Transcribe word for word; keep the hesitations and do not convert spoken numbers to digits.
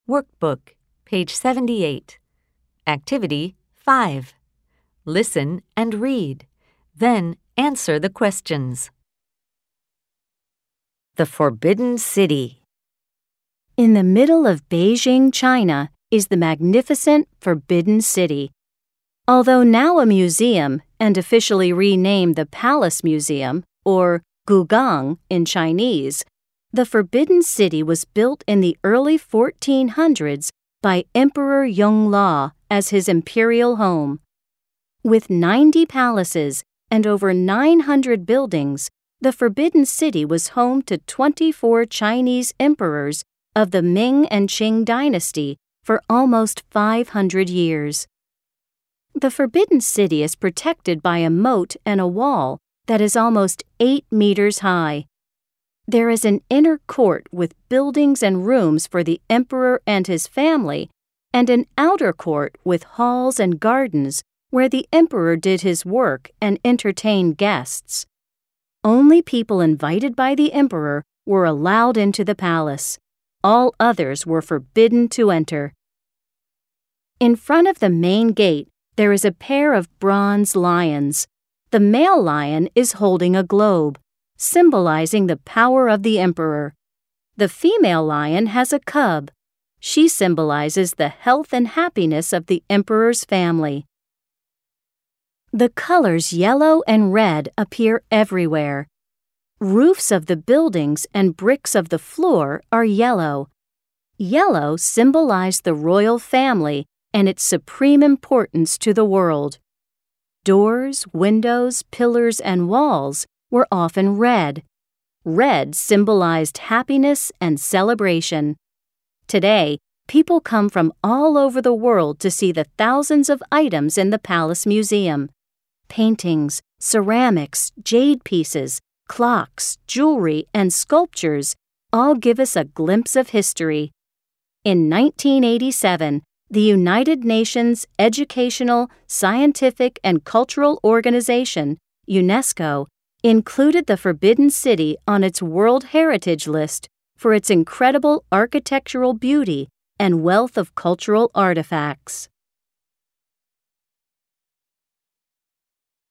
Workbook, page seventy-eight. Activity five. Listen and read. Then answer the questions. The Forbidden City. In the middle of Beijing, China, is the magnificent Forbidden City. Although now a museum and officially renamed the Palace Museum, or Gugang in Chinese, the Forbidden City was built in the early fourteen hundreds by Emperor Yongle as his imperial home. With ninety palaces and over nine hundred buildings, the Forbidden City was home to twenty-four Chinese emperors of the Ming and Qing dynasty for almost five hundred years. The Forbidden City is protected by a moat and a wall that is almost eight meters high. There is an inner court with buildings and rooms for the emperor and his family, and an outer court with halls and gardens where the emperor did his work and entertained guests. Only people invited by the emperor were allowed into the palace. All others were forbidden to enter. In front of the main gate, there is a pair of bronze lions. The male lion is holding a globe, symbolizing the power of the emperor. The female lion has a cub. She symbolizes the health and happiness of the emperor's family. The colors yellow and red appear everywhere. Roofs of the buildings and bricks of the floor are yellow. Yellow symbolized the royal family and its supreme importance to the world. Doors, windows, pillars, and walls were often red. Red symbolized happiness and celebration. Today, people come from all over the world to see the thousands of items in the Palace Museum. Paintings, ceramics, jade pieces, clocks, jewelry, and sculptures all give us a glimpse of history. In nineteen eighty-seven, the United Nations Educational, Scientific, and Cultural Organization, UNESCO, included the Forbidden City on its World Heritage List for its incredible architectural beauty and wealth of cultural artifacts.